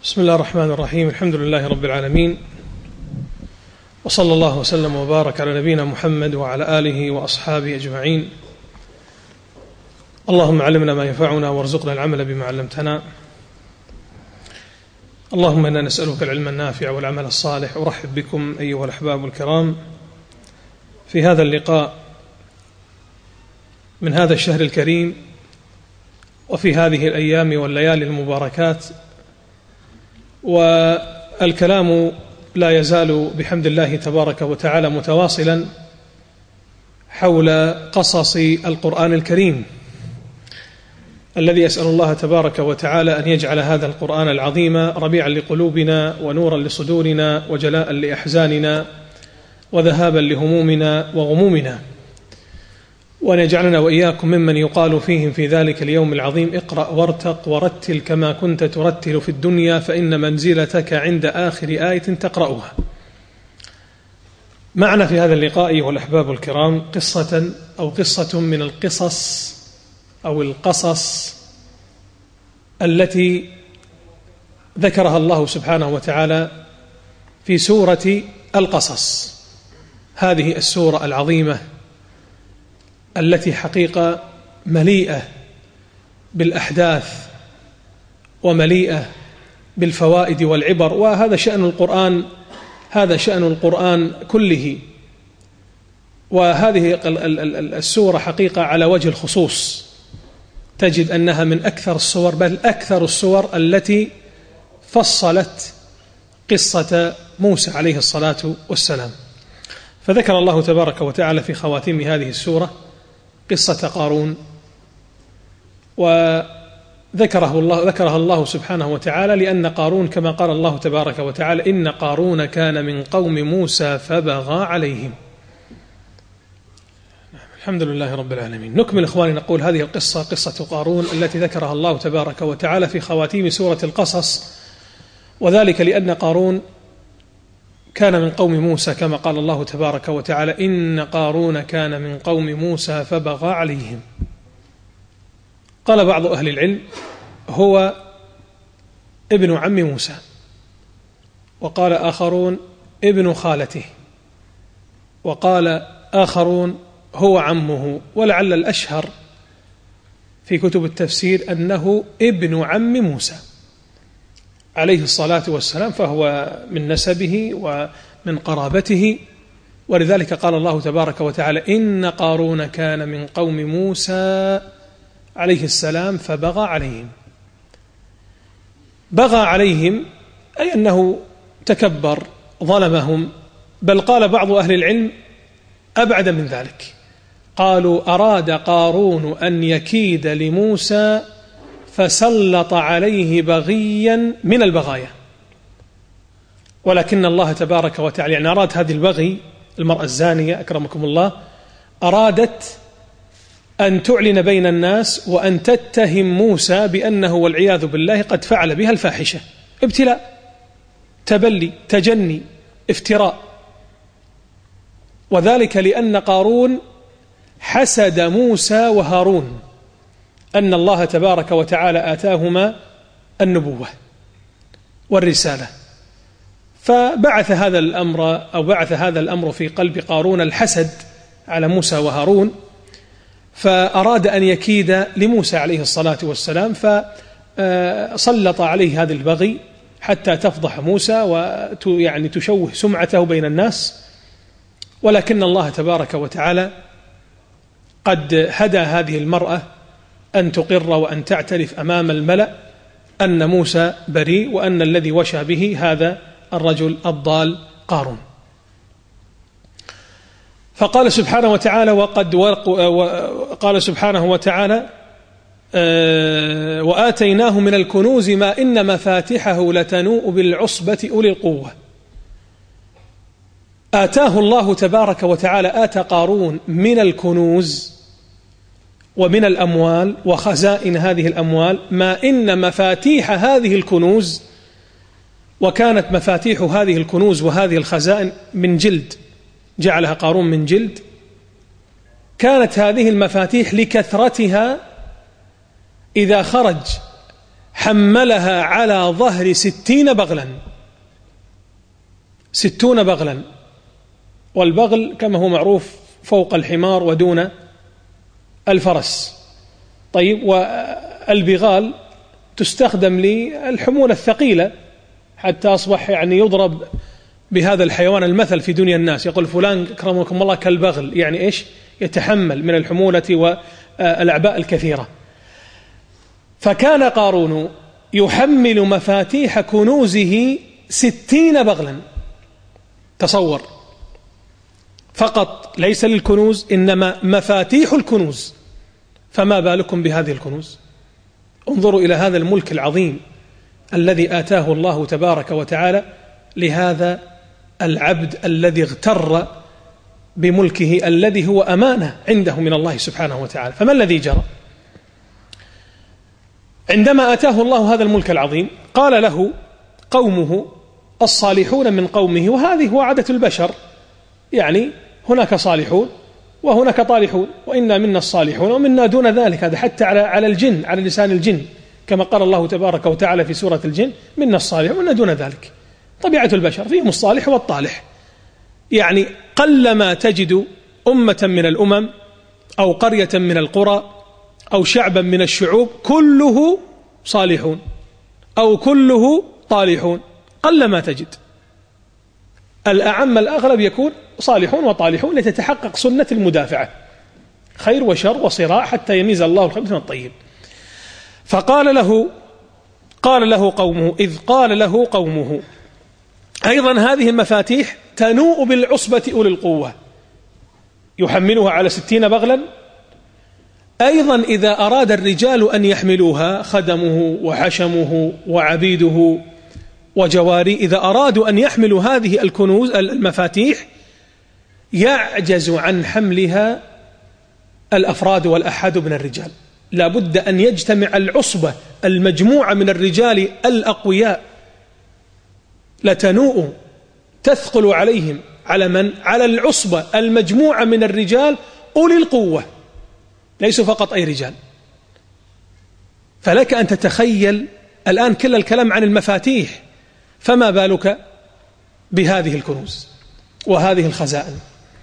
بسم الله الرحمن الرحيم. الحمد لله رب العالمين، وصلى الله وسلم وبارك على نبينا محمد وعلى آله وأصحابه أجمعين. اللهم علمنا ما ينفعنا وارزقنا العمل بما علمتنا. اللهم إنا نسألك العلم النافع والعمل الصالح. أرحب بكم أيها الأحباب الكرام في هذا اللقاء من هذا الشهر الكريم، وفي هذه الأيام والليالي المباركات، والكلام لا يزال بحمد الله تبارك وتعالى متواصلا حول قصص القرآن الكريم، الذي أسأل الله تبارك وتعالى أن يجعل هذا القرآن العظيم ربيعا لقلوبنا ونورا لصدورنا وجلاء لأحزاننا وذهابا لهمومنا وغمومنا، وأن يجعلنا وإياكم ممن يقال فيهم في ذلك اليوم العظيم: اقرأ وارتق ورتل كما كنت ترتل في الدنيا فإن منزلتك عند آخر آية تقرأها. معنا في هذا اللقاء أيها الأحباب الكرام قصة من القصص أو القصص التي ذكرها الله سبحانه وتعالى في سورة القصص، هذه السورة العظيمة التي حقيقة مليئة بالأحداث ومليئة بالفوائد والعبر، وهذا شأن القرآن، هذا شأن القرآن كله. وهذه السورة حقيقة على وجه الخصوص تجد أنها من أكثر السور، بل أكثر السور التي فصلت قصة موسى عليه الصلاة والسلام. فذكر الله تبارك وتعالى في خواتيم هذه السورة قصة قارون، وذكرها الله سبحانه وتعالى لأن قارون كما قال الله تبارك وتعالى: إن قارون كان من قوم موسى فبغى عليهم. الحمد لله رب العالمين. نكمل إخواني، نقول هذه القصة قصة قارون التي ذكرها الله تبارك وتعالى في خواتيم سورة القصص، وذلك لأن قارون كان من قوم موسى كما قال الله تبارك وتعالى: إن قارون كان من قوم موسى فبغى عليهم. قال بعض أهل العلم: هو ابن عم موسى، وقال آخرون ابن خالته، وقال آخرون هو عمه، ولعل الأشهر في كتب التفسير أنه ابن عم موسى عليه الصلاة والسلام، فهو من نسبه ومن قرابته، ولذلك قال الله تبارك وتعالى: إن قارون كان من قوم موسى عليه السلام فبغى عليهم. بغى عليهم أي أنه تكبر، ظلمهم، بل قال بعض أهل العلم أبعد من ذلك، قالوا: أراد قارون أن يكيد لموسى فسلط عليه بغيا من البغايا، ولكن الله تبارك وتعالى يعني أراد هذه البغي، المرأة الزانية أكرمكم الله، أرادت أن تعلن بين الناس وأن تتهم موسى بأنه والعياذ بالله قد فعل بها الفاحشة، ابتلاء، تبلي، تجني، افتراء، وذلك لأن قارون حسد موسى وهارون أن الله تبارك وتعالى آتاهما النبوة والرسالة، فبعث هذا الأمر في قلب قارون الحسد على موسى وهارون، فأراد أن يكيد لموسى عليه الصلاة والسلام، فسلط عليه هذا البغي حتى تفضح موسى ويعني تشوه سمعته بين الناس، ولكن الله تبارك وتعالى قد هدى هذه المرأة أن تقر وأن تعترف أمام الملأ أن موسى بريء، وأن الذي وشى به هذا الرجل الضال قارون. فقال سبحانه وتعالى: قال سبحانه وتعالى: وآتيناه من الكنوز ما إن مفاتحه لتنوء بالعصبة أولي القوة. آتاه الله تبارك وتعالى، آتى قارون من الكنوز ومن الأموال وخزائن هذه الأموال ما إن مفاتيح هذه الكنوز، وكانت مفاتيح هذه الكنوز وهذه الخزائن من جلد، جعلها قارون من جلد. كانت هذه المفاتيح لكثرتها إذا خرج حملها على ظهر 60 بغلا، 60 بغلا، والبغل كما هو معروف فوق الحمار ودون الفرس. طيب، والبغال تستخدم للحمولة الثقيلة، حتى أصبح يعني يضرب بهذا الحيوان المثل في دنيا الناس، يقول فلان أكرمكم الله كالبغل، يعني إيش؟ يتحمل من الحمولة والأعباء الكثيرة. فكان قارون يحمل مفاتيح كنوزه 60 بغلا، تصور، فقط، ليس للكنوز إنما مفاتيح الكنوز، فما بالكم بهذه الكنوز؟ انظروا إلى هذا الملك العظيم الذي آتاه الله تبارك وتعالى لهذا العبد الذي اغتر بملكه الذي هو أمانة عنده من الله سبحانه وتعالى. فما الذي جرى؟ عندما آتاه الله هذا الملك العظيم قال له قومه الصالحون من قومه، وهذه هو عادة البشر، يعني هناك صالحون وهناك طالحون، وإنا منا الصالحون ومنا دون ذلك. هذا حتى على الجن، على لسان الجن، كما قال الله تبارك وتعالى في سورة الجن: منا الصالحون ومنا دون ذلك. طبيعة البشر فيهم الصالح والطالح، يعني قلما تجد أمة من الأمم أو قرية من القرى أو شعبا من الشعوب كله صالحون أو كله طالحون، قلما تجد. الأعم الأغلب يكون صالحون وطالحون لتتحقق سنة المدافعة، خير وشر وصراع، حتى يميز الله الخبيث من الطيب. فقال له قومه، إذ قال له قومه. أيضا هذه المفاتيح تنوء بالعصبة أولي القوة، يحملها على 60 بغلا. أيضا إذا أراد الرجال أن يحملوها، خدمه وحشمه وعبيده وجواري، إذا أرادوا أن يحملوا هذه الكنوز المفاتيح، يعجز عن حملها الأفراد والأحد من الرجال. لا بد أن يجتمع العصبة المجموعة من الرجال الأقوياء، لتنوء تثقل عليهم. على من؟ على العصبة المجموعة من الرجال أولي القوة، ليسوا فقط أي رجال. فلك أن تتخيل الآن كل الكلام عن المفاتيح، فما بالك بهذه الكنوز وهذه الخزائن.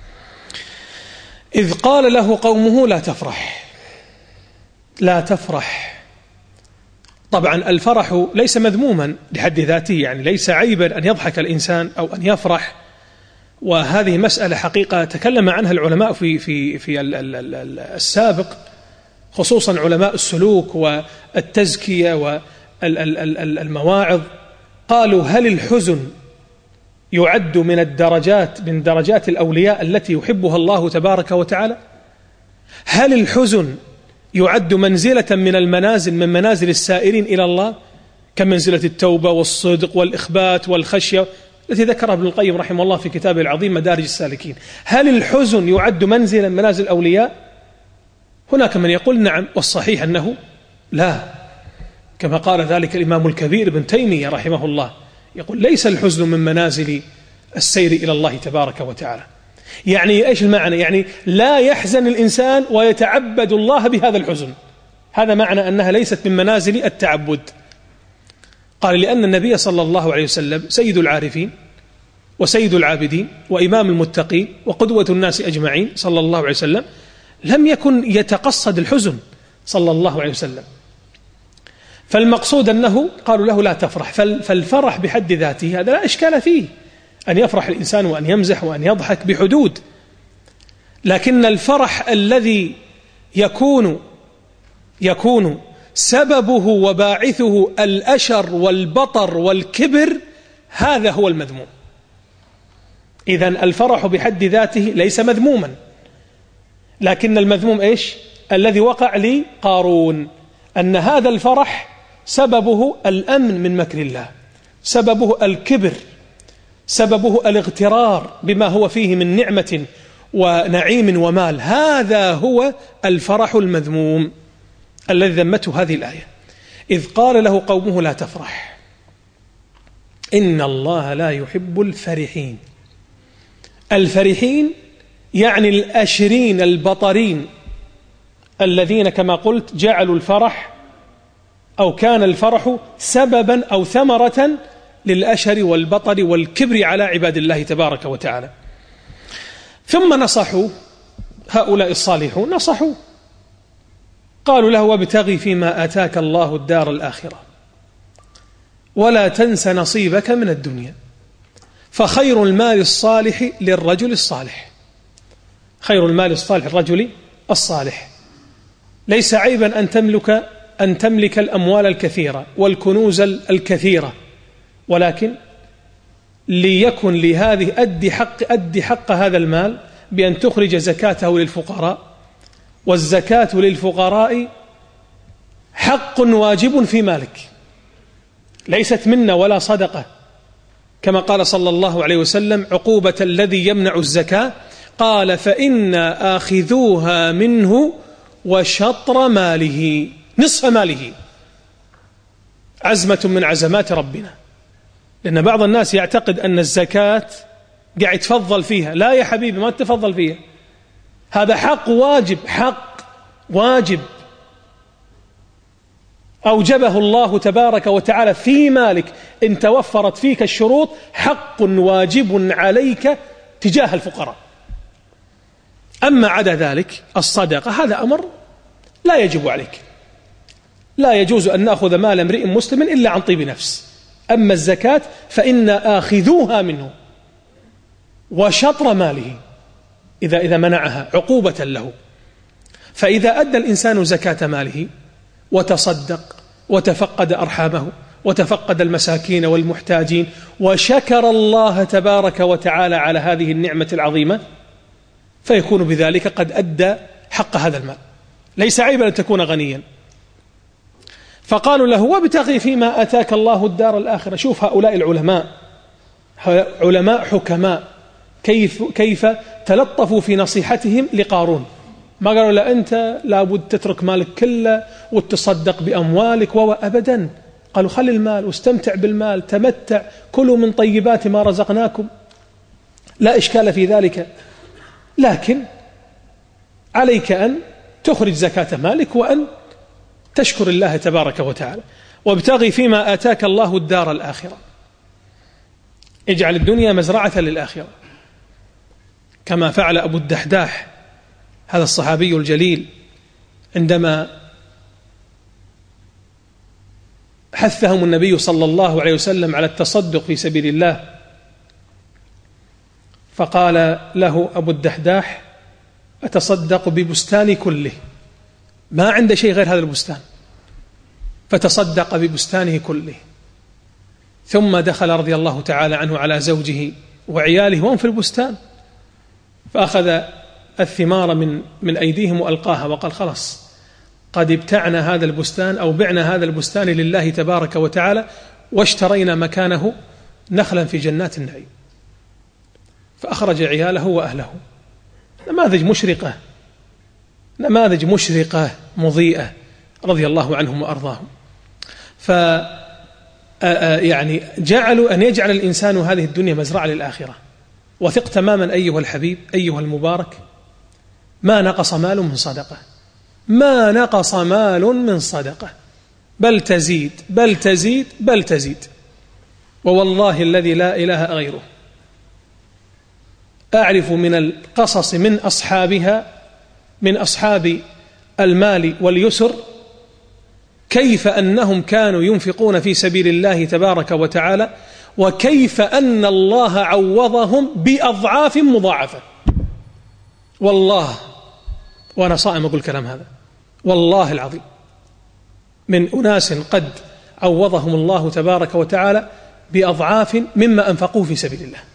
إذ قال له قومه لا تفرح، لا تفرح. طبعا الفرح ليس مذموما لحد ذاته، يعني ليس عيبا أن يضحك الإنسان أو أن يفرح، وهذه مسألة حقيقة تكلم عنها العلماء في السابق، خصوصا علماء السلوك والتزكية والمواعظ. قالوا: هل الحزن يعد من درجات الأولياء التي يحبها الله تبارك وتعالى؟ هل الحزن يعد منزلة من منازل السائرين إلى الله، كمنزلة التوبة والصدق والإخبات والخشية التي ذكرها ابن القيم رحمه الله في كتابه العظيم مدارج السالكين؟ هل الحزن يعد منزلا من منازل الأولياء؟ هناك من يقول نعم، والصحيح أنه لا، كما قال ذلك الإمام الكبير ابن تيمية رحمه الله، يقول: ليس الحزن من منازل السير إلى الله تبارك وتعالى. يعني إيش المعنى؟ يعني لا يحزن الإنسان ويتعبد الله بهذا الحزن، هذا معنى أنها ليست من منازل التعبد. قال: لأن النبي صلى الله عليه وسلم سيد العارفين وسيد العابدين وإمام المتقين وقدوة الناس أجمعين صلى الله عليه وسلم، لم يكن يتقصد الحزن صلى الله عليه وسلم. فالمقصود أنه قالوا له لا تفرح. فالفرح بحد ذاته هذا لا إشكال فيه، أن يفرح الإنسان وأن يمزح وأن يضحك بحدود، لكن الفرح الذي يكون سببه وباعثه الأشر والبطر والكبر، هذا هو المذموم. إذن الفرح بحد ذاته ليس مذموما، لكن المذموم إيش؟ الذي وقع لقارون، أن هذا الفرح سببه الأمن من مكر الله، سببه الكبر، سببه الاغترار بما هو فيه من نعمة ونعيم ومال. هذا هو الفرح المذموم الذي ذمته هذه الآية. إذ قال له قومه لا تفرح إن الله لا يحب الفرحين. الفرحين يعني الأشرين البطرين الذين كما قلت جعلوا الفرح أو كان الفرح سببا أو ثمرة للأشر والبطر والكبر على عباد الله تبارك وتعالى. ثم نصحوا هؤلاء الصالحون، نصحوا قالوا له: وابتغي فيما آتاك الله الدار الآخرة ولا تنس نصيبك من الدنيا فخير المال الصالح للرجل الصالح. خير المال الصالح للرجل الصالح. ليس عيبا أن تملك الأموال الكثيرة والكنوز الكثيرة، ولكن ليكن لهذه أدي حق هذا المال بأن تخرج زكاته للفقراء، والزكاة للفقراء حق واجب في مالك، ليست منة ولا صدقة، كما قال صلى الله عليه وسلم: عقوبة الذي يمنع الزكاة قال: فإنا آخذوها منه وشطر ماله، نصف ماله. عزمة من عزمات ربنا، لأن بعض الناس يعتقد أن الزكاة قاعد تفضل فيها. لا يا حبيبي، ما تفضل فيها، هذا حق واجب، حق واجب أوجبه الله تبارك وتعالى في مالك. إن توفرت فيك الشروط حق واجب عليك تجاه الفقراء. أما عدا ذلك الصدقة هذا أمر لا يجب عليك، لا يجوز أن نأخذ مال امرئ مسلم إلا عن طيب نفس. أما الزكاة فإنا آخذوها منه وشطر ماله إذا منعها عقوبة له. فإذا أدى الإنسان زكاة ماله وتصدق وتفقد أرحامه وتفقد المساكين والمحتاجين وشكر الله تبارك وتعالى على هذه النعمة العظيمة، فيكون بذلك قد أدى حق هذا المال. ليس عيبا أن تكون غنيا. فقالوا له: وابتغي فيما آتاك الله الدار الآخرة. شوف هؤلاء العلماء، علماء حكماء، كيف تلطفوا في نصيحتهم لقارون. ما قالوا لا أنت لابد تترك مالك كله وتصدق بأموالك أبدا. قالوا: خلي المال واستمتع بالمال، تمتع، كلوا من طيبات ما رزقناكم، لا إشكال في ذلك، لكن عليك أن تخرج زكاة مالك وأن تشكر الله تبارك وتعالى. وابتغي فيما آتاك الله الدار الآخرة، اجعل الدنيا مزرعة للآخرة، كما فعل أبو الدحداح هذا الصحابي الجليل عندما حثهم النبي صلى الله عليه وسلم على التصدق في سبيل الله. فقال له أبو الدحداح: أتصدق ببستاني كله، ما عنده شيء غير هذا البستان، فتصدق ببستانه كله. ثم دخل رضي الله تعالى عنه على زوجه وعياله وهم في البستان، فأخذ الثمار من أيديهم وألقاها وقال: خلاص، قد ابتعنا هذا البستان أو بعنا هذا البستان لله تبارك وتعالى واشترينا مكانه نخلا في جنات النعيم. فأخرج عياله وأهله. نماذج مشرقة مضيئة رضي الله عنهم وأرضاهم. يعني جعلوا أن يجعل الإنسان هذه الدنيا مزرعة للآخرة. وثق تماما أيها الحبيب أيها المبارك، ما نقص مال من صدقة، ما نقص مال من صدقة، بل تزيد بل تزيد بل تزيد. ووالله الذي لا إله غيره، أعرف من القصص من أصحابها، من أصحاب المال واليسر، كيف أنهم كانوا ينفقون في سبيل الله تبارك وتعالى، وكيف أن الله عوضهم بأضعاف مضاعفة. والله وأنا صائم أقول الكلام هذا، والله العظيم من أناس قد عوضهم الله تبارك وتعالى بأضعاف مما أنفقوه في سبيل الله.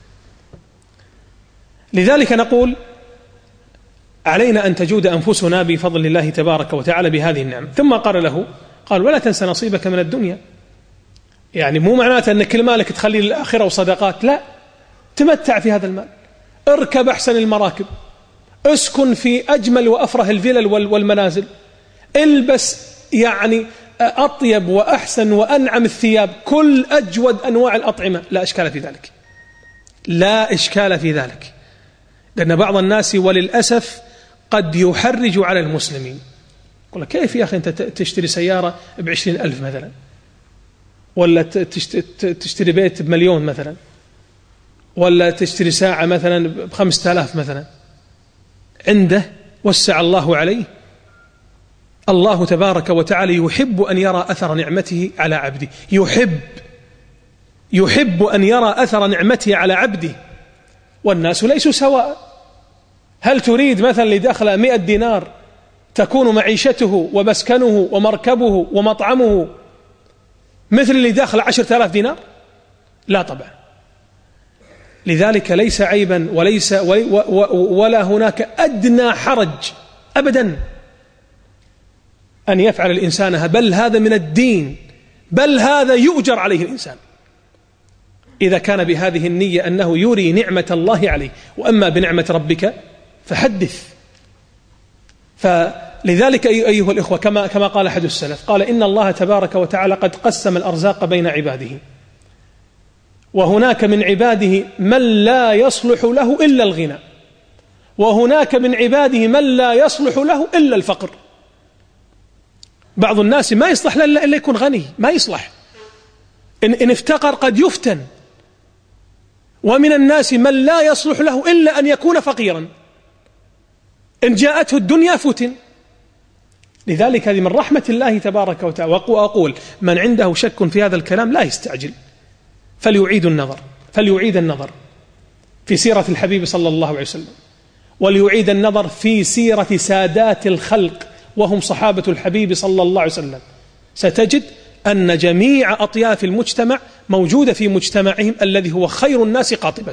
لذلك نقول علينا أن تجود أنفسنا بفضل الله تبارك وتعالى بهذه النعم. ثم قال: ولا تنسى نصيبك من الدنيا. يعني مو معناته أن كل مالك تخلي للآخرة وصدقات، لا، تمتع في هذا المال، اركب أحسن المراكب، اسكن في أجمل وأفرح الفلل والمنازل، البس يعني أطيب وأحسن وأنعم الثياب، كل أجود أنواع الأطعمة، لا إشكال في ذلك، لا إشكال في ذلك. لأن بعض الناس وللأسف قد يحرج على المسلمين يقول كيف يا أخي أنت تشتري سيارة ب20,000 مثلا، ولا تشتري بيت ب1,000,000 مثلا، ولا تشتري ساعة مثلا ب5,000 مثلا. عنده وسع الله عليه، الله تبارك وتعالى يحب أن يرى أثر نعمته على عبده، يحب أن يرى أثر نعمته على عبده. والناس ليسوا سواء. هل تريد مثلا لدخل 100 دينار تكون معيشته ومسكنه ومركبه ومطعمه مثل اللي داخل 10,000 دينار؟ لا طبعا. لذلك ليس عيبا ولا هناك أدنى حرج أبدا أن يفعل الإنسان، بل هذا من الدين، بل هذا يؤجر عليه الإنسان إذا كان بهذه النية أنه يري نعمة الله عليه. وأما بنعمة ربك فحدث. فلذلك أيها الإخوة كما قال أحد السلف، قال إن الله تبارك وتعالى قد قسم الأرزاق بين عباده، وهناك من عباده من لا يصلح له إلا الغنى، وهناك من عباده من لا يصلح له إلا الفقر. بعض الناس ما يصلح له إلا يكون غني، ما يصلح، إن افتقر قد يفتن. ومن الناس من لا يصلح له إلا أن يكون فقيرا، إن جاءته الدنيا فتن. لذلك هذه من رحمة الله تبارك وتعالى. وأقول من عنده شك في هذا الكلام لا يستعجل، فليعيد النظر في سيرة الحبيب صلى الله عليه وسلم، وليعيد النظر في سيرة سادات الخلق وهم صحابة الحبيب صلى الله عليه وسلم. ستجد أن جميع أطياف المجتمع موجودة في مجتمعهم الذي هو خير الناس قاطبة.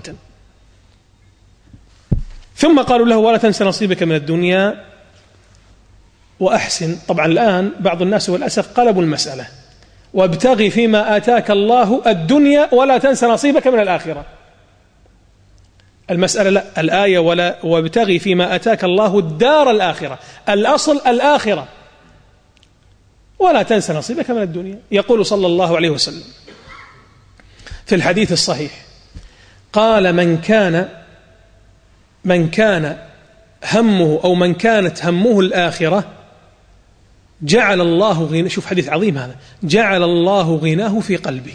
ثم قالوا له ولا تنس نصيبك من الدنيا وأحسن. طبعا الآن بعض الناس والأسف قلبوا المسألة، وابتغي فيما آتاك الله الدنيا ولا تنس نصيبك من الآخرة. المسألة لا، الآية وابتغي فيما آتاك الله الدار الآخرة، الأصل الآخرة، ولا تنس نصيبك من الدنيا. يقول صلى الله عليه وسلم في الحديث الصحيح، قال من كان همه أو من كانت همه الآخرة جعل الله غناه، شوف حديث عظيم هذا، جعل الله غناه في قلبه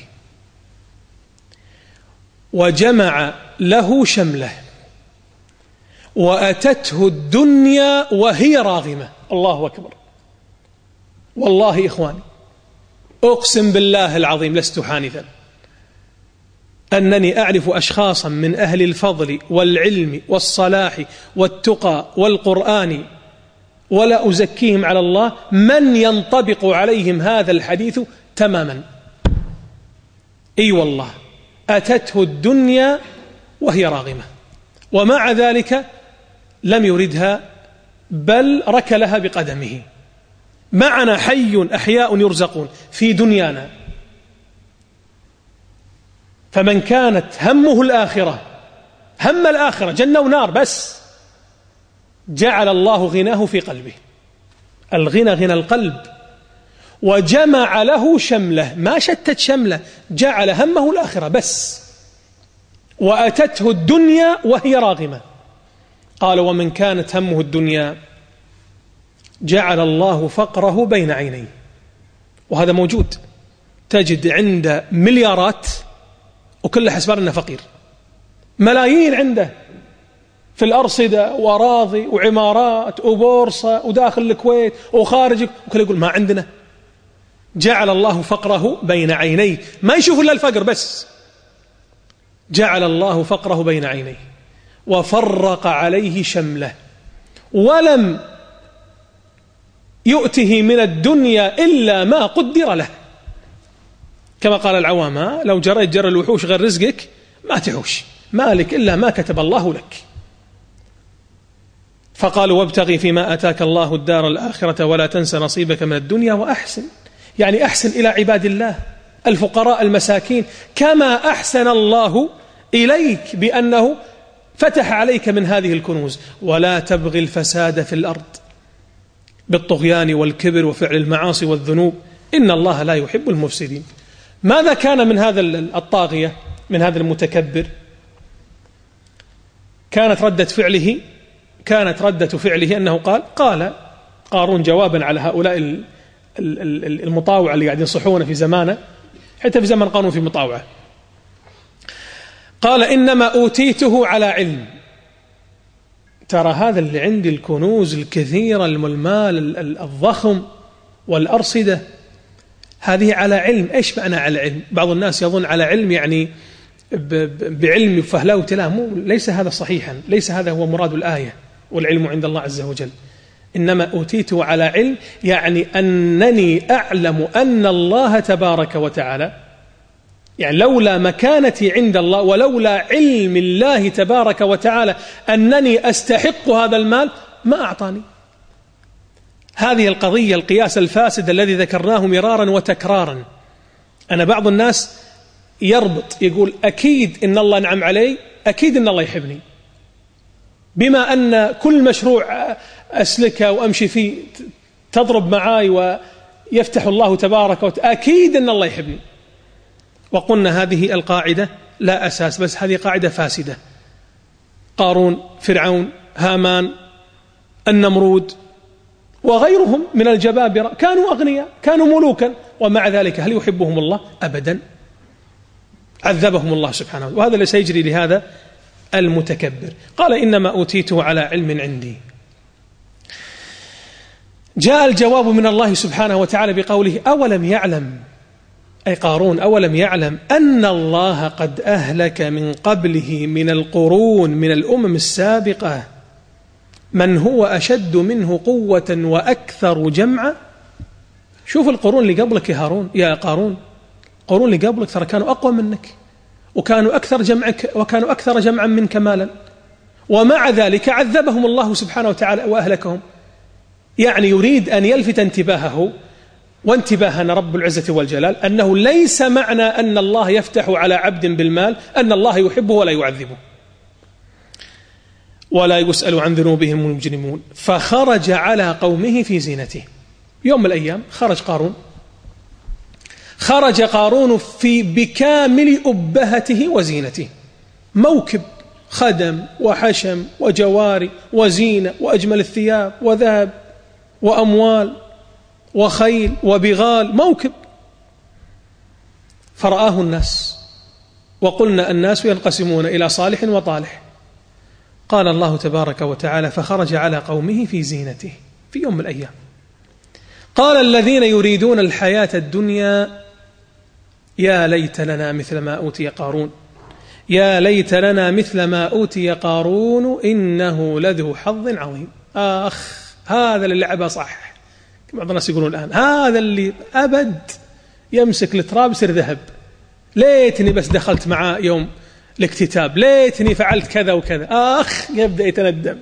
وجمع له شمله وأتته الدنيا وهي راغمة. الله أكبر. والله إخواني أقسم بالله العظيم لست حانثا أنني أعرف أشخاصا من أهل الفضل والعلم والصلاح والتقى والقرآن، ولا أزكيهم على الله، من ينطبق عليهم هذا الحديث تماما. أي والله أتته الدنيا وهي راغمة، ومع ذلك لم يردها بل ركلها بقدمه. معنا حي أحياء يرزقون في دنيانا. فمن كانت همه الآخرة، هم الآخرة جنة ونار بس، جعل الله غناه في قلبه. الغنى غنى القلب. وجمع له شمله، ما شتت شمله، جعل همه الآخرة بس. وأتته الدنيا وهي راغمة. قال ومن كانت همه الدنيا جعل الله فقره بين عينيه. وهذا موجود، تجد عند مليارات وكل حسبان أنه فقير، ملايين عنده في الأرصدة وأراضي وعمارات وبورصة وداخل الكويت وخارج، وكل يقول ما عندنا. جعل الله فقره بين عينيه، ما يشوف إلا الفقر بس. جعل الله فقره بين عينيه وفرق عليه شمله، ولم يؤته من الدنيا إلا ما قدر له. كما قال العوام، لو جريت جرى الوحوش غير رزقك ما تحوش، مالك إلا ما كتب الله لك. فقالوا وابتغي فيما آتاك الله الدار الآخرة ولا تنس نصيبك من الدنيا وأحسن، يعني أحسن إلى عباد الله الفقراء المساكين، كما أحسن الله إليك بأنه فتح عليك من هذه الكنوز. ولا تبغي الفساد في الأرض بالطغيان والكبر وفعل المعاصي والذنوب، إن الله لا يحب المفسدين. ماذا كان من هذا الطاغية، من هذا المتكبر؟ كانت ردة فعله أنه قارون جوابا على هؤلاء المطاوعة اللي قاعدين يصحون في زمانه، حتى في زمن قارون في مطاوعة. قال إنما أوتيته على علم. ترى هذا اللي عندي الكنوز الكثيرة، المال الضخم والأرصدة، هذه على علم. إيش معنى على علم؟ بعض الناس يظن على علم يعني بعلم وفهلاوة. لا، ليس هذا صحيحا، ليس هذا هو مراد الآية. والعلم عند الله عز وجل. إنما أوتيته على علم يعني أنني أعلم أن الله تبارك وتعالى، يعني لولا مكانتي عند الله ولولا علم الله تبارك وتعالى أنني أستحق هذا المال ما أعطاني. هذه القضية، القياس الفاسد الذي ذكرناه مرارا وتكرارا. أنا بعض الناس يربط يقول أكيد إن الله نعم علي، أكيد إن الله يحبني، بما أن كل مشروع أسلكه وأمشي فيه تضرب معاي ويفتح الله تبارك وتعالى، أكيد إن الله يحبني. وقلنا هذه القاعدة لا أساس، بس هذه قاعدة فاسدة. قارون، فرعون، هامان، النمرود وغيرهم من الجبابرة كانوا أغنياء، كانوا ملوكا، ومع ذلك هل يحبهم الله؟ أبدا، عذبهم الله سبحانه. وهذا اللي سيجري لهذا المتكبر. قال إنما أوتيته على علم عندي. جاء الجواب من الله سبحانه وتعالى بقوله أولم يعلم، أي قارون أولم يعلم أن الله قد أهلك من قبله من القرون من الأمم السابقة من هو أشد منه قوة وأكثر جمعا. شوف القرون اللي قبلك يا قارون، القرون اللي قبلك ترى كانوا أقوى منك، وكانوا أكثر جمعا منك مالا، ومع ذلك عذبهم الله سبحانه وتعالى وأهلكهم. يعني يريد أن يلفت انتباهه وانتباهنا رب العزة والجلال أنه ليس معنى أن الله يفتح على عبد بالمال أن الله يحبه ولا يعذبه، ولا يسأل عن ذنوبهم المجرمون. فخرج على قومه في زينته. يوم من الأيام خرج قارون بكامل أبهته وزينته، موكب، خدم وحشم وجواري وزينة وأجمل الثياب وذهب وأموال وخيل وبغال، موكب. فرآه الناس، وقلنا الناس ينقسمون إلى صالح وطالح. قال الله تبارك وتعالى فخرج على قومه في زينته في يوم من الأيام. قال الذين يريدون الحياة الدنيا يا ليت لنا مثل ما أوتي قارون، يا ليت لنا مثل ما أوتي قارون إنه لذو حظ عظيم. هذا اللي لعبها صح. بعض الناس يقولون الآن هذا اللي أبد يمسك التراب يصير ذهب، ليتني بس دخلت معاه يوم الاكتتاب، ليتني فعلت كذا وكذا. يبدأ يتندم.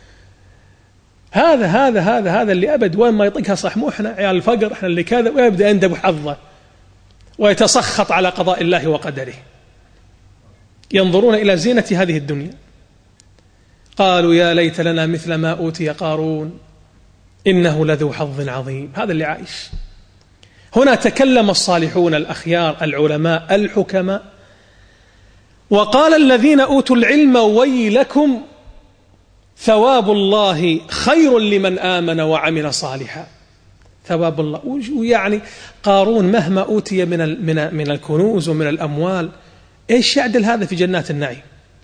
هذا اللي أبد وين ما يطقها صح، مو إحنا عيال الفقر، إحنا اللي كذا، ويبدأ يندب حظه ويتسخط على قضاء الله وقدره. ينظرون إلى زينة هذه الدنيا. قالوا يا ليت لنا مثل ما أوتي قارون إنه لذو حظ عظيم. هذا اللي عايش. هنا تكلم الصالحون الأخيار العلماء الحكماء وقال الذين أوتوا العلم ويلكم ثواب الله خير لمن آمن وعمل صالحا. ثواب الله. يعني قارون مهما أوتي من الكنوز ومن الأموال، إيش يعدل هذا في جنات النعيم؟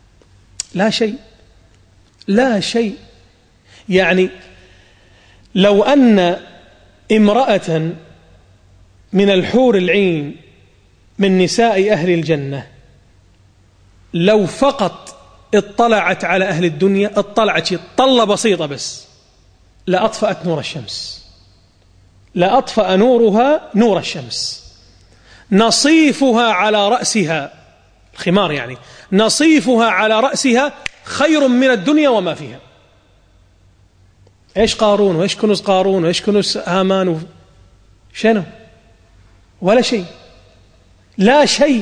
لا شيء. يعني لو أن امرأة من الحور العين من نساء أهل الجنة لو فقط اطلعت على أهل الدنيا، اطلعت طلة بسيطة بس، لأطفأت نور الشمس، لأطفأ نورها نور الشمس. نصيفها على رأسها، الخمار يعني، نصيفها على رأسها خير من الدنيا وما فيها. إيش قارون وإيش كنوز قارون وإيش كنوز هامان شنو؟ ولا شيء، لا شيء.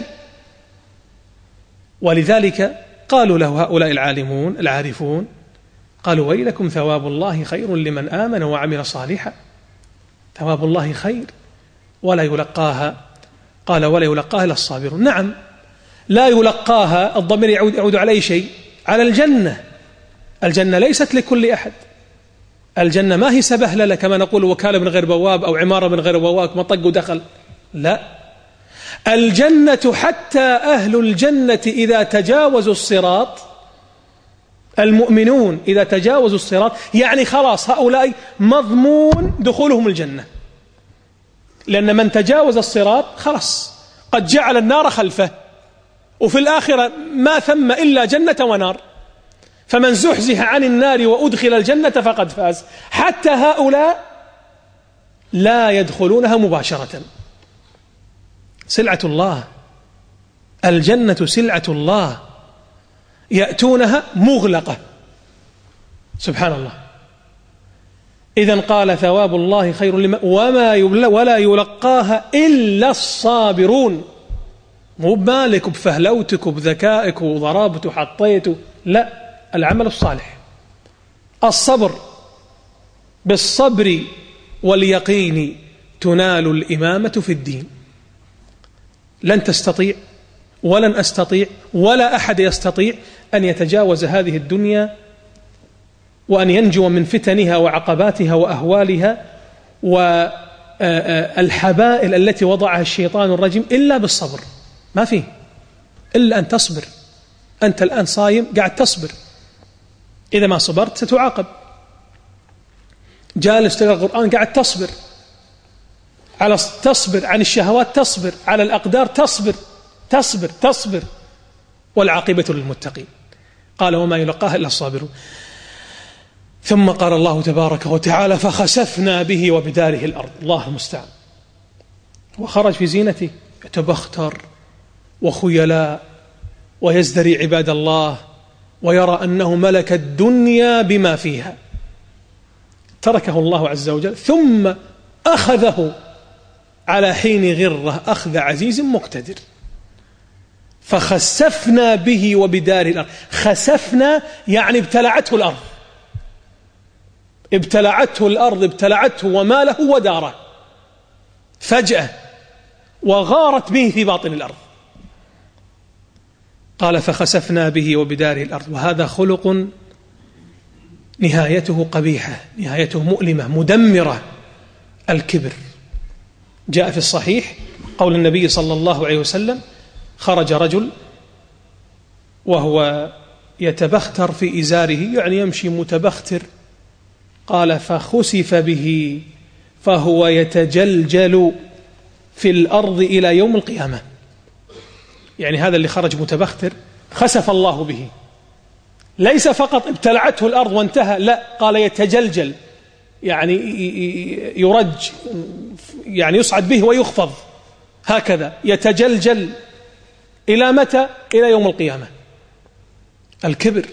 ولذلك قالوا له هؤلاء العالمون العارفون، قالوا ويلكم ثواب الله خير لمن آمن وعمل صالحا. ثواب الله خير ولا يلقاها، قال ولا يلقاها إلا الصابرون. نعم، لا يلقاها، الضمير يعود على أي شيء؟ على الجنة. الجنة ليست لكل أحد، الجنة ما هي سبهللة كما نقول وكالة من غير بواب أو عمارة من غير بواب مطق ودخل، لا، الجنة حتى أهل الجنة إذا تجاوزوا الصراط، المؤمنون إذا تجاوزوا الصراط يعني خلاص هؤلاء مضمون دخولهم الجنة، لأن من تجاوز الصراط خلاص قد جعل النار خلفه، وفي الآخرة ما ثم إلا جنة ونار، فمن زحزح عن النار وأدخل الجنة فقد فاز. حتى هؤلاء لا يدخلونها مباشرة. سلعة الله، الجنة سلعة الله، يأتونها مغلقة، سبحان الله. إذن قال ثواب الله خير لمن ولا يلقاها إلا الصابرون. مو بمالك وبفهلوتك وبذكائك وضرابت وحطيت، لا، العمل الصالح، الصبر، بالصبر واليقين تنال الإمامة في الدين. لن تستطيع ولن أستطيع ولا أحد يستطيع أن يتجاوز هذه الدنيا وأن ينجو من فتنها وعقباتها وأهوالها والحبائل التي وضعها الشيطان الرجيم إلا بالصبر. ما فيه إلا أن تصبر. أنت الآن صايم قاعد تصبر، إذا ما صبرت ستعاقب. جالس تقرأ القرآن قاعد تصبر، تصبر عن الشهوات، تصبر على الأقدار، تصبر، والعاقبة للمتقين. قال وما يلقاها إلا الصابرون. ثم قال الله تبارك وتعالى فخسفنا به وبداره الأرض. الله المستعان. وخرج في زينته يتبختر وخيلاء ويزدري عباد الله ويرى أنه ملك الدنيا بما فيها. تركه الله عز وجل ثم أخذه على حين غرة أخذ عزيز مقتدر. فخسفنا به وبداره الأرض. خسفنا يعني ابتلعته الأرض، ابتلعته وماله وداره فجأة، وغارت به في باطن الأرض. قال فخسفنا به وبداره الأرض. وهذا خلق نهايته قبيحة، نهايته مؤلمة مدمرة، الكبر. جاء في الصحيح قول النبي صلى الله عليه وسلم خرج رجل وهو يتبختر في إزاره، يعني يمشي متبختر، قال فخسف به فهو يتجلجل في الأرض إلى يوم القيامة. يعني هذا اللي خرج متبختر خسف الله به، ليس فقط ابتلعته الأرض وانتهى، لا، قال يتجلجل، يعني يرج، يعني يصعد به ويخفض، هكذا يتجلجل إلى متى؟ إلى يوم القيامة. الكبر.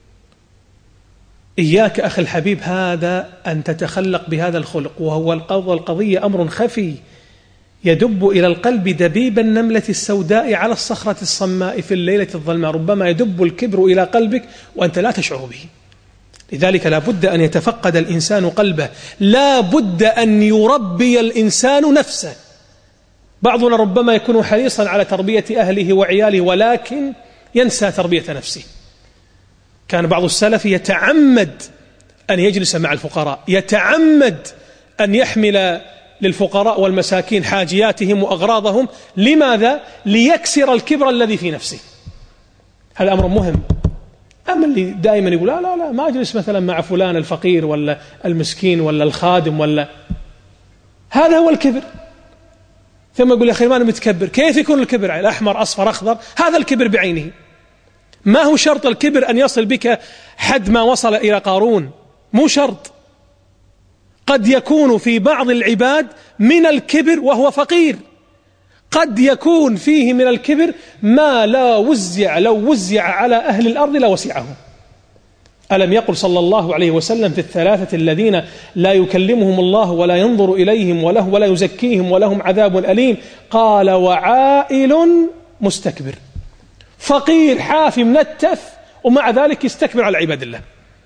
إياك أخي الحبيب هذا أن تتخلق بهذا الخلق، وهو القضية أمر خفي يدب إلى القلب دبيب النملة السوداء على الصخرة الصماء في الليلة الظلماء. ربما يدب الكبر إلى قلبك وأنت لا تشعر به. لذلك لا بد أن يتفقد الإنسان قلبه، لا بد أن يربي الإنسان نفسه. بعضنا ربما يكون حريصا على تربية أهله وعياله ولكن ينسى تربية نفسه. كان بعض السلف يتعمد أن يجلس مع الفقراء، يتعمد أن يحمل للفقراء والمساكين حاجياتهم وأغراضهم. لماذا؟ ليكسر الكبر الذي في نفسه. هذا أمر مهم. أما اللي دائما يقول لا ما أجلس مثلا مع فلان الفقير ولا المسكين ولا الخادم ولا، هذا هو الكبر. ثم يقول يا أخي ما أنا متكبر. كيف يكون الكبر؟ الأحمر أصفر أخضر، هذا الكبر بعينه. ما هو شرط الكبر أن يصل بك حد ما وصل إلى قارون، مو شرط. قد يكون في بعض العباد من الكبر وهو فقير، قد يكون فيه من الكبر ما لو وزع على أهل الأرض لوسعهم. ألم يقل صلى الله عليه وسلم في الثلاثة الذين لا يكلمهم الله ولا ينظر إليهم ولا يزكيهم ولهم عذاب أليم؟ قال وعائل مستكبر. فقير حافي منتف ومع ذلك يستكبر على عباد الله.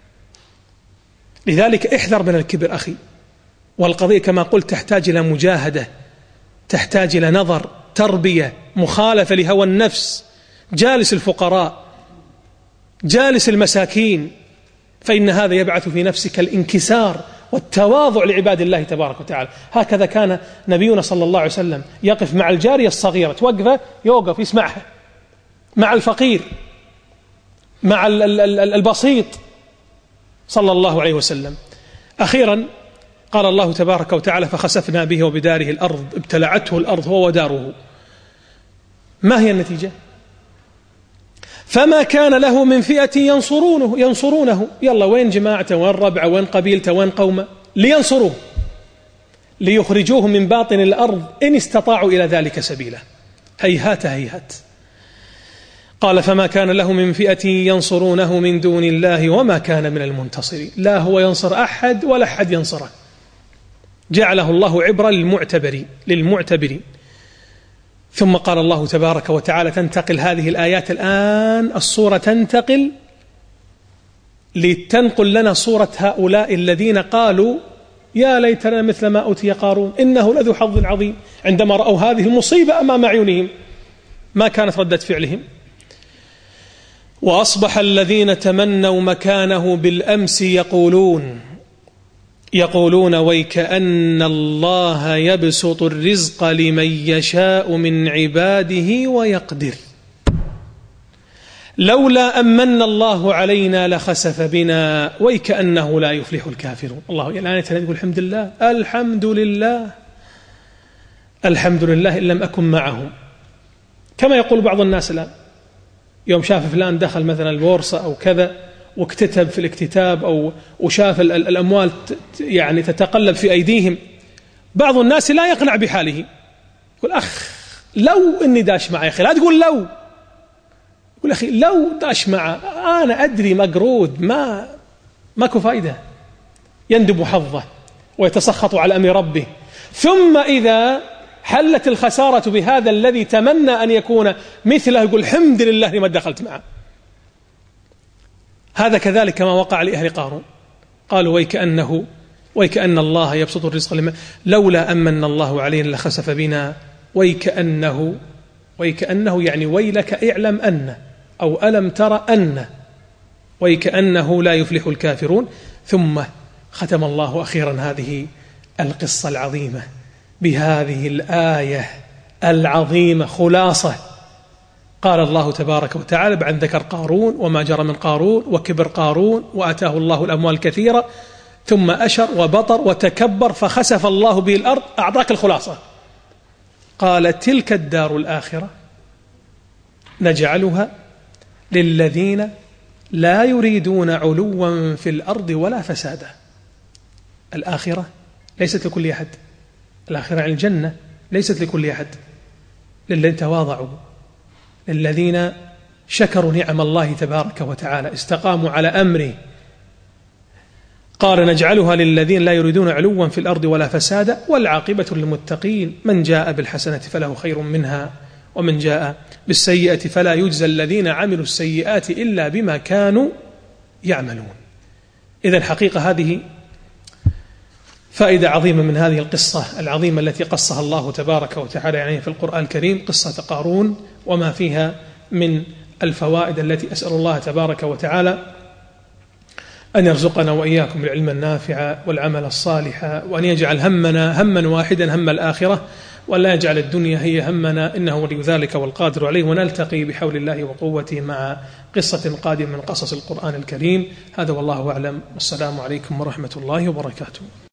لذلك احذر من الكبر أخي. والقضية كما قلت تحتاج إلى مجاهدة، تحتاج إلى نظر، تربية، مخالفة لهوى النفس. جالس الفقراء، جالس المساكين، فإن هذا يبعث في نفسك الانكسار والتواضع لعباد الله تبارك وتعالى. هكذا كان نبينا صلى الله عليه وسلم يقف مع الجارية الصغيرة، توقفه يوقف يسمعها، مع الفقير، مع البسيط صلى الله عليه وسلم. أخيرا قال الله تبارك وتعالى: فخسفنا به وبداره الأرض، ابتلعته الأرض هو وداره. ما هي النتيجة؟ فما كان له من فئة ينصرونه. يلا، وين جماعته، وين ربعه، وين قبيلته، وين قومه لينصروه ليخرجوه من باطن الأرض إن استطاعوا إلى ذلك سبيلا. هيهات هيهات. قال: فما كان له من فئة ينصرونه من دون الله وما كان من المنتصرين. لا هو ينصر أحد ولا أحد ينصره. جعله الله عبرة للمعتبرين. ثم قال الله تبارك وتعالى: تنتقل هذه الآيات الآن، الصورة تنتقل لتنقل لنا صورة هؤلاء الذين قالوا: يا ليتنا مثل ما أوتي قارون إنه لذو حظ عظيم. عندما رأوا هذه المصيبة أمام أعينهم ما كانت ردة فعلهم؟ وأصبح الذين تمنوا مكانه بالأمس يقولون ويكأن الله يبسط الرزق لمن يشاء من عباده ويقدر لولا أمن الله علينا لخسف بنا ويكأنه لا يفلح الكافرون. الله الآن يقول: الحمد لله إن لم أكن معهم. كما يقول بعض الناس الآن، يوم شاف فلان دخل مثلا البورصة أو كذا واكتتب في الاكتتاب أو وشاف الأموال يعني تتقلب في أيديهم، بعض الناس لا يقنع بحاله، يقول: أخ لو إني داش معي، يا أخي لا تقول لو، يقول: أخي لو داش معه أنا أدري مقرود، ماكو فائدة. يندب حظه ويتسخط على أمر ربه، ثم إذا حلت الخسارة بهذا الذي تمنى أن يكون مثله يقول: الحمد لله لما دخلت معه. هذا كذلك كما وقع لأهل قارون، قالوا ويكأن الله يبسط الرزق لمن لولا أمن الله علينا لخسف بنا ويكأنه يعني ويلك اعلم أن، أو ألم تر أن، ويكأنه لا يفلح الكافرون. ثم ختم الله أخيرا هذه القصة العظيمة بهذه الآية العظيمة خلاصة. قال الله تبارك وتعالى بعد ذكر قارون وما جرى من قارون وكبر قارون وأتاه الله الأموال كثيرة، ثم أشر وبطر وتكبر فخسف الله به الأرض. أعطاك الخلاصة، قال: تلك الدار الآخرة نجعلها للذين لا يريدون علوا في الأرض ولا فسادا. الآخرة ليست لكل أحد، الآخرة عن الجنة ليست لكل أحد، للذين تواضعوا، للذين شكروا نعم الله تبارك وتعالى، استقاموا على أمره. قال: نجعلها للذين لا يريدون علوا في الأرض ولا فسادا والعاقبة للمتقين من جاء بالحسنة فله خير منها ومن جاء بالسيئة فلا يجزى الذين عملوا السيئات إلا بما كانوا يعملون. إذن حقيقة هذه فائدة عظيمة من هذه القصة العظيمة التي قصها الله تبارك وتعالى يعني في القرآن الكريم، قصة قارون وما فيها من الفوائد التي أسأل الله تبارك وتعالى أن يرزقنا وإياكم العلم النافع والعمل الصالح، وأن يجعل همنا هما واحدا، هم الآخرة، وأن لا يجعل الدنيا هي همنا، إنه ولي ذلك والقادر عليه. ونلتقي بحول الله وقوته مع قصة قادمة من قصص القرآن الكريم. هذا والله أعلم، والسلام عليكم ورحمة الله وبركاته.